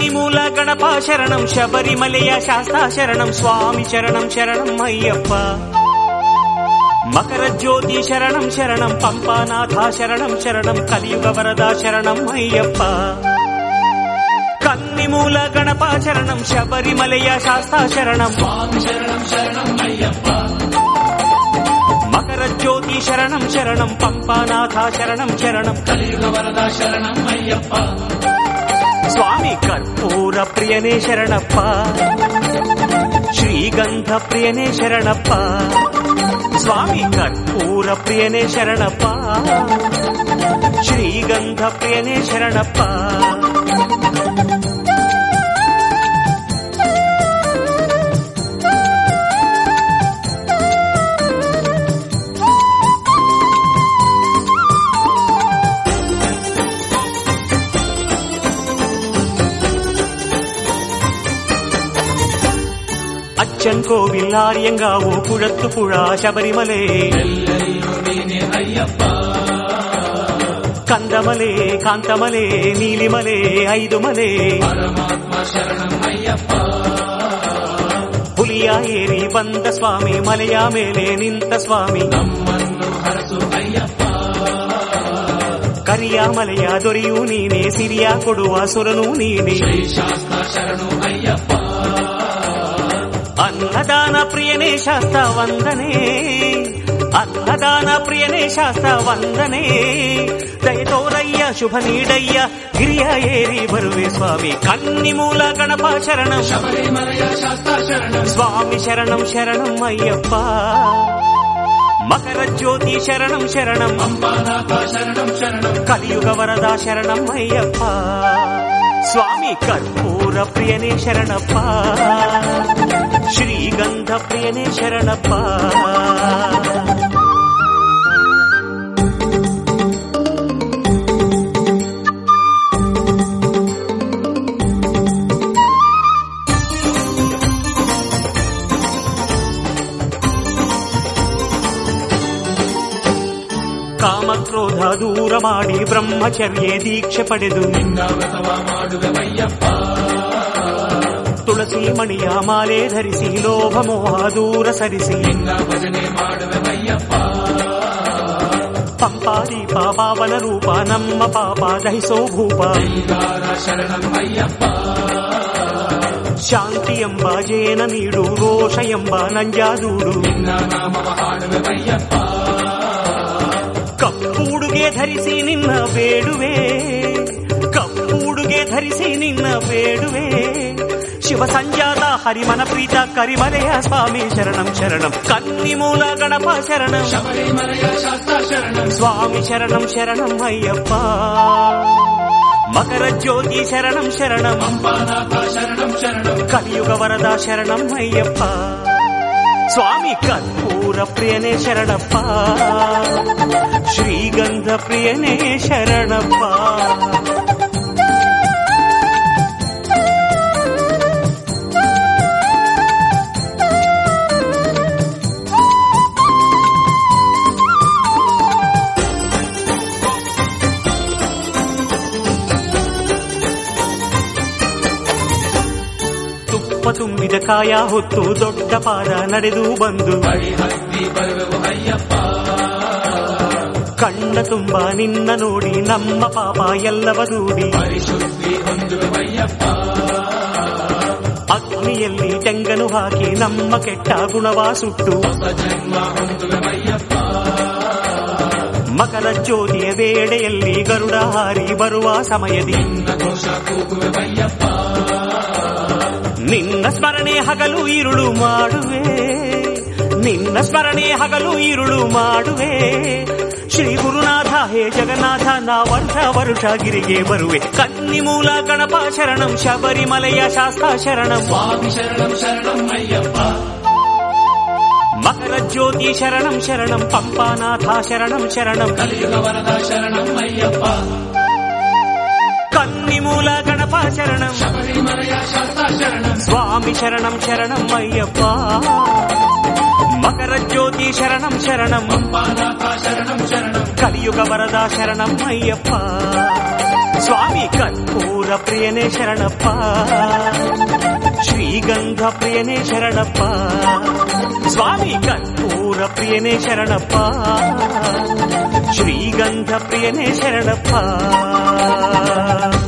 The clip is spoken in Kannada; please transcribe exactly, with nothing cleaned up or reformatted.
ಕನ್ನಿಮೂಲ ಗಣಪ ಶರಣಂ ಶಬರಿಮಲೆಯ ಶಾಸ್ತಾ ಶರಣಂ ಸ್ವಾಮಿ ಶರಣಂ ಶರಣಂ ಅಯ್ಯಪ್ಪ ಮಕರ ಜ್ಯೋತಿ ಶರಣಂ ಶರಣಂ ಪಂಪಾನಾಥ ಶರಣಂ ಶರಣಂ ಕಲಿಯುಗ ವರದ ಶರಣಂ ಅಯ್ಯಪ್ಪ ಕನ್ನಿಮೂಲ ಗಣಪ ಶರಣಂ ಶಬರಿಮಲೆಯ ಶಾಸ್ತಾ ಶರಣಂ ಸ್ವಾಮಿ ಶರಣಂ ಶರಣಂ ಅಯ್ಯಪ್ಪ ಮಕರ ಜ್ಯೋತಿ ಶರಣಂ ಶರಣಂ ಪಂಪಾನಾಥ ಶರಣಂ ಶರಣಂ ಕಲಿಯುಗ ವರದ ಶರಣಂ ಅಯ್ಯಪ್ಪ ಸ್ವಾಮಿ ಕರ್ಪೂರ ಪ್ರಿಯನೇ ಶರಣಪ್ಪ ಶ್ರೀಗಂಧ ಪ್ರಿಯನೇ ಶರಣಪ್ಪ ಸ್ವಾಮಿ ಕರ್ಪೂರ ಪ್ರಿಯನೇ ಶರಣಪ್ಪ ಶ್ರೀಗಂಧ ಪ್ರಿಯನೇ ಶರಣಪ್ಪ അച്ഛൻ കോവിൽ ആര്യങ്കാവോ കുഴത്തുപുഴ ശബരിമലേ അയ്യപ്പ കന്തമലേ കാന്തമലേ നീലിമലേ ഐതുമലേ പരമാത്മ ശരണം അയ്യപ്പ ಹುಲಿಯ ಏರಿ ಬಂದ ಸ್ವಾಮಿ ಮಲೆಯ ಮೇಲೆ ನಿಂತ ಸ್ವಾಮಿ ನಮ್ಮನ್ನು ಹರಸು ಅಯ್ಯಪ್ಪ ಕರಿಯ ಮಲೆಯ ದೊರೆಯೂ ನೀನೆ ಸಿರಿಯ ಕೊಡುವ ಸುರನೂ ನೀನೆ ಶ್ರೀ ಶಾಸ್ತ್ರ ಶರಣು ಅಯ್ಯಪ್ಪ ಅನ್ನದಾನ ಪ್ರಿಯನೇ ಶಾಸ್ತ್ರ ವಂದನೆ ಅನ್ನದಾನ ಪ್ರಿಯನೇ ಶಾಸ್ತ್ರ ವಂದನೆ ದಯ ತೋರಯ್ಯ ಶುಭ ನೀಡಯ್ಯ ಗಿರಿಯ ಏರಿ ಬರುವೆ ಸ್ವಾಮಿ ಕನ್ನಿಮೂಲ ಗಣಪ ಶರಣಂ ಶಬರಿಮಲೆಯ ಶಾಸ್ತ್ರ ಶರಣಂ ಸ್ವಾಮಿ ಶರಣಂ ಶರಣಂ ಅಯ್ಯಪ್ಪ ಮಕರ ಜ್ಯೋತಿ ಶರಣಂ ಶರಣಂ ಪಂಪಾನಾಥ ಶರಣಂ ಶರಣಂ ಕಲಿಯುಗ ವರದ ಶರಣಂ ಅಯ್ಯಪ್ಪ ಸ್ವಾಮಿ ಕರ್ಪೂರ ಪ್ರಿಯನೇ ಶರಣಪ್ಪ ಶ್ರೀಗಂಧ ಪ್ರಿಯನೇ ಶರಣಪ್ಪ ಕಾಮಕ್ರೋಧ ದೂರ ಮಾಡಿ ಬ್ರಹ್ಮಚರ್ಯ ದೀಕ್ಷೆ ಪಡೆದು ನಿನ್ನ ವ್ರತವ ಮಾಡುವೆ ಅಯ್ಯಪ್ಪ ತುಳಸಿ ಮಣಿಯ ಮಾಲೆ ಧರಿಸಿ ಲೋಭ ಮೋಹ ದೂರ ಸರಿಸಿ ನಿನ್ನ ಭಜನೆ ಮಾಡುವೆ ಅಯ್ಯಪ್ಪ ಪಂಪಾದೀಪ ಪಾವನ ರೂಪ ನಮ್ಮ ಪಾಪ ದಹಿಸೋ ಭೂಪ ಶೃಂಗಾರ ಶರಣಂ ಅಯ್ಯಪ್ಪ ಶಾಂತಿ ಎಂಬ ಜೇನ ನೀಡು ರೋಷ ಎಂಬ ನಂಜಾದೂಡು ನಿನ್ನ ನಾಮವ ಹಾಡುವೆ ಅಯ್ಯಪ್ಪ ಕಪ್ಪುಡುಗೆ ಧರಿಸಿ ನಿನ್ನ ಬೇಡುವೆ ಕಪ್ಪುಡುಗೆ ಧರಿಸಿ ನಿನ್ನ ಬೇಡುವೆ ಶಿವ ಸಂಜಾತ ಹರಿಮನ ಪ್ರೀತ ಕರಿಮಲೆಯ ಸ್ವಾಮಿ ಶರಣಂ ಶರಣಂ ಕನ್ನಿಮೂಲ ಗಣಪ ಶರಣಂ ಶಬರಿಮಲೆಯ ಶಾಸ್ತ್ರ ಶರಣಂ ಸ್ವಾಮಿ ಶರಣಂ ಶರಣಂ ಅಯ್ಯಪ್ಪ ಮಕರ ಜ್ಯೋತಿ ಶರಣಂ ಶರಣಂ ಪಂಪಾನಾಥ ಶರಣಂ ಶರಣಂ ಕಲಿಯುಗ ವರದ ಶರಣಂ ಅಯ್ಯಪ್ಪ ಸ್ವಾಮಿ ಕರ್ಪೂರ ಪ್ರಿಯನೇ ಶರಣಪ್ಪ ಶ್ರೀಗಂಧ ಪ್ರಿಯನೇ ಶರಣಪ್ಪ ತುಂಬಿದ ಕಾಯ ಹೊತ್ತು ದೊಡ್ಡ ಪಾದ ನಡೆದು ಬಂದು ಹತ್ತಿ ಬರುವೆವು ಅಯ್ಯಪ್ಪ ಕಣ್ಣ ತುಂಬ ನಿನ್ನ ನೋಡಿ ನಮ್ಮ ಪಾಪ ಎಲ್ಲವ ದೂಡಿ ಪರಿಶುದ್ಧಿ ಹೊಂದುವೆ ಅಯ್ಯಪ್ಪ ಅಗ್ನಿಯಲ್ಲಿ ತೆಂಗನು ಹಾಕಿ ನಮ್ಮ ಕೆಟ್ಟ ಗುಣವ ಸುಟ್ಟು ಹೊಸ ಜನ್ಮ ಹೊಂದುವೆ ಅಯ್ಯಪ್ಪ ಮಕರ ಜ್ಯೋತಿಯ ವೇಳೆಯಲ್ಲಿ ಗರುಡ ಹಾರಿ ಬರುವ ಸಮಯದಿ ನಿನ್ನ ಘೋಷ ಕೂಗುವೆ ಅಯ್ಯಪ್ಪ ನಿನ್ನ ಸ್ಮರಣೆ ಹಗಲು ಇರುಳು ಮಾಡುವೆ ನಿನ್ನ ಸ್ಮರಣೆ ಹಗಲು ಇರುಳು ಮಾಡುವೆ ಶ್ರೀ ಗುರುನಾಥ ಹೇ ಜಗನ್ನಾಥ ನಾ ವರ್ಷ ವರುಷ ಗಿರಿಗೆ ಬರುವೆ ಕನ್ನಿಮೂಲ ಗಣಪ ಶರಣಂ ಶಬರಿಮಲೆಯ ಶಾಸ್ತ್ರ ಶರಣಂ ಸ್ವಾಮಿ ಶರಣಂ ಶರಣಂ ಅಯ್ಯಪ್ಪ ಮಕರ ಜ್ಯೋತಿ ಶರಣಂ ಶರಣಂ ಪಂಪಾನಾಥ ಶರಣಂ ಶರಣಂ ಕಲಿಯುಗ ವರದ ಶರಣಂ ಅಯ್ಯಪ್ಪ ಕನ್ನಿಮೂಲ ಗಣಪ ಶರಣಂ ಶಬರಿಮಲೆಯ ಶಾಸ್ತ್ರ ಶರಣಂ ಸ್ವಾಮಿ ಶರಣಂ ಶರಣಂ ಅಯ್ಯಪ್ಪ ಮಕರ ಜ್ಯೋತಿ ಶರಣಂ ಶರಣಂ ಪಂಪಾನಾಥ ಶರಣಂ ಶರಣಂ ಕಲಿಯುಗ ವರದ ಶರಣಂ ಅಯ್ಯಪ್ಪ ಸ್ವಾಮಿ ಕರ್ಪೂರ ಪ್ರಿಯನೇ ಶರಣಪ್ಪ, ಶ್ರೀಗಂಧ ಪ್ರಿಯನೇ ಶರಣಪ್ಪ, ಸ್ವಾಮಿ ಕರ್ಪೂರ ಪ್ರಿಯನೇ ಶರಣಪ್ಪ, ಶ್ರೀಗಂಧ ಪ್ರಿಯನೇ ಶರಣಪ್ಪ.